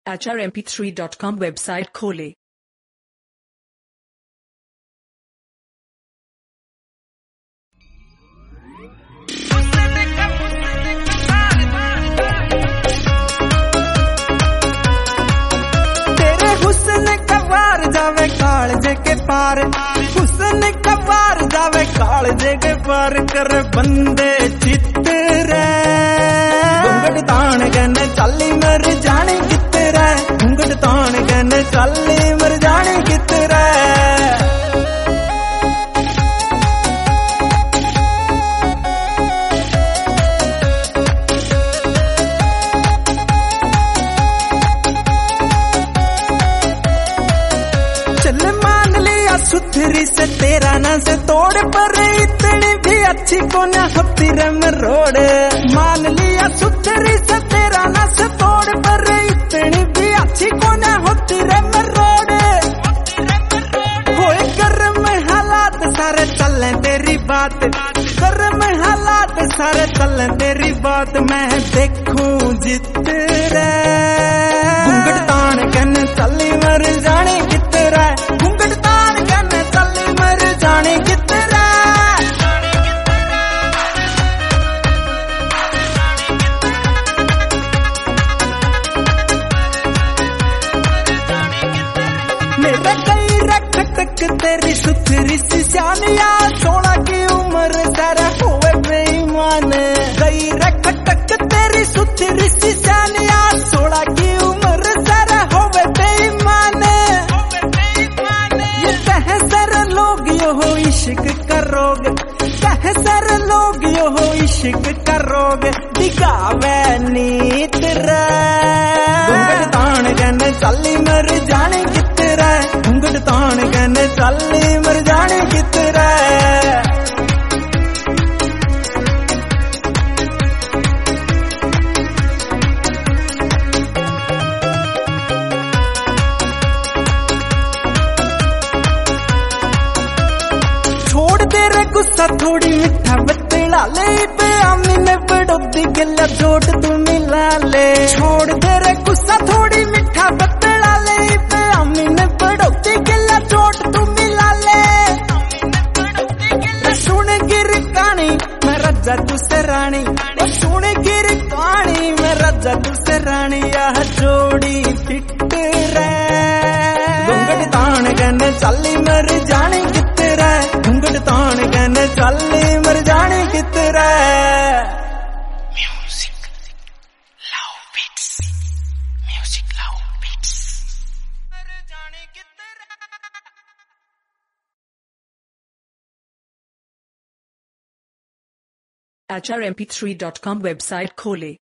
hrmp3.com website खोलें। तेरे हुस्न का वार जावे कालजे के पार, हुस्न का वार जावे कालजे के पार कर बंदे चित्तरे घुंघट तान गने चाली मर जाने कितरे, घुंघट तान गने चाली मर जाने कितरे। चल मान लिया सुथरी से तेरा ना से तोड़ पर इतनी भी अच्छी को ना होती रम रोड। मान लिया सुथरी से तेरा ना से तोड़ पर इतनी भी अच्छी को ना होती रम रोड। होए गर्म हालात सारे चले तेरी बात, गर्म हालात सारे चले तेरी बात। मैं देखूं जितरे घुंघट तान कन चली मर जाने कितरा, घुंघट तान कन चली मर जाने कितरा। मेरा कई रख तक तेरी सुथरी सी सियानिया, 16 की उम्र सारा होवे बेईमान। कई रख तक तेरी सुथरी सी सियानिया, 16 की उम्र सारा होवे बेईमान। ये कह सर लोग यो हो इश्क का रोग, कह सर लोग यो हो इश्क का रोग। दिखावे नीत रे घुंघट तान गने चाली मर जाने कितरा, घुंघट तान गने चाली मर जाने कितरा। छोड़ दे रे गुस्सा थोड़ी मिठा बतला ले, पे आमी ने बड़ोदी गला जोड़ तू मिला ले। छोड़ दे रे गुस्सा थोड़ी मिठा बतला ले, पे आमी ने बड़ोदी गला जोड़ तू मिला ले। सुन गिर कहानी मैं राजा तू से रानी, सुन गिर कहानी मैं राजा तू से रानी। यह जोड़ी फिट रे घुंघट तान गने चाली मर जाने कितरा, घुंघट तान गने चाली मर जाने कितरा। म्यूजिक लाओ बीट्स, म्यूजिक लाओ बीट्स मर जाने कितरा। hrmp3.com वेबसाइट खोलें।